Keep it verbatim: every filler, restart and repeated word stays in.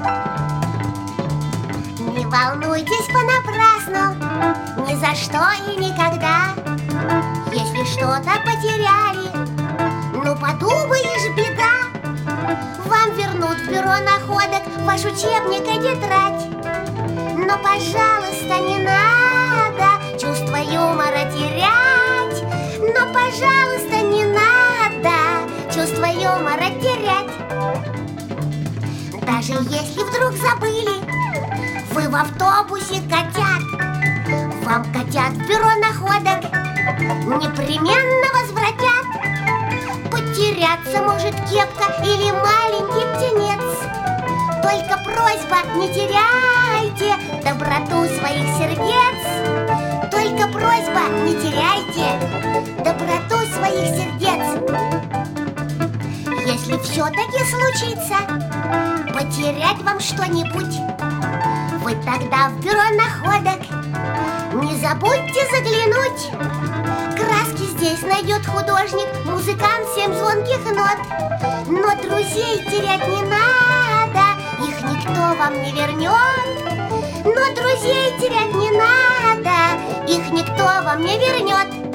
Не волнуйтесь понапрасну, ни за что и никогда. Если что-то потеряли, ну подумаешь, беда. Вам вернут в бюро находок ваш учебник и тетрадь. Но, пожалуйста, не надо чувство юмора терять. Но, пожалуйста, не надо чувство юмора терять. Даже если вдруг забыли вы в автобусе котят, вам котят в бюро находок непременно возвратят. Потеряться может кепка или маленький птенец. Только просьба, не теряйте доброту своих сердец. Только просьба, не теряйте доброту своих сердец. Если все-таки случится потерять вам что-нибудь, вы тогда в бюро находок не забудьте заглянуть. Краски здесь найдет художник, музыкант семь звонких нот. Но друзей терять не надо, их никто вам не вернет. Но друзей терять не надо, их никто вам не вернет.